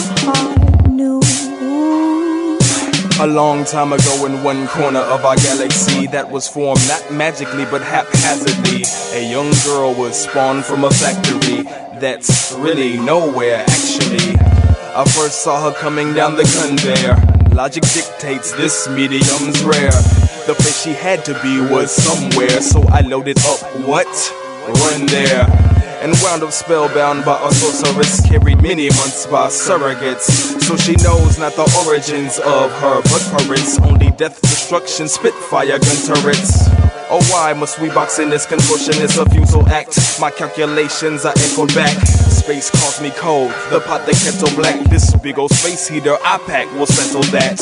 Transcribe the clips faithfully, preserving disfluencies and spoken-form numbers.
heart knew. A long time ago in one corner of our galaxy that was formed not magically but haphazardly, a young girl was spawned from a factory that's really nowhere actually. I first saw her coming down the conveyor. Logic dictates this medium's rare. The place she had to be was somewhere, so I loaded up, what? Run there. And wound up spellbound by a sorceress, carried many months by surrogates. So she knows not the origins of her blood currents, only death, destruction, spitfire gun turrets. Oh, why must we box in this contortionist, a futile act? My calculations are echoed back. Space calls me cold, the pot, the kettle black. This big old space heater I pack will settle that.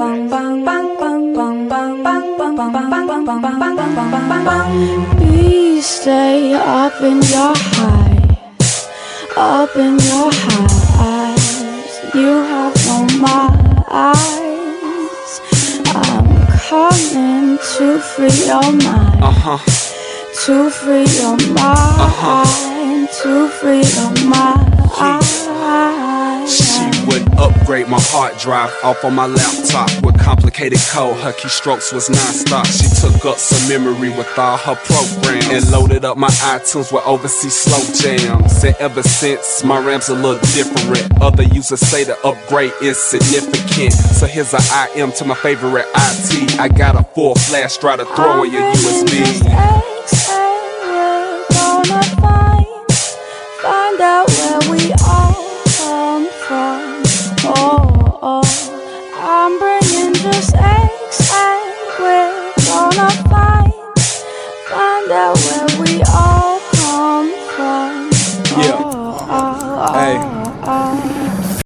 Please stay up in your highs, up in your highs. You have no my eyes. I'm coming to free your mind, uh-huh. to free your mind, uh-huh. to free your mind. She would upgrade my hard drive off on my laptop with complicated code. Her keystrokes was non-stop. She took up some memory with all her programs and loaded up my iTunes with overseas slow jams. And ever since, my RAM's a little different. Other users say the upgrade is significant. So here's an I M to my favorite I T. I got a full flash drive to throw in your U S B. We're gonna find, find out where we all come from. Oh, oh, I'm bringing just eggs and we're gonna find, find out where we all come from. Yeah. Oh, oh, oh. Hey.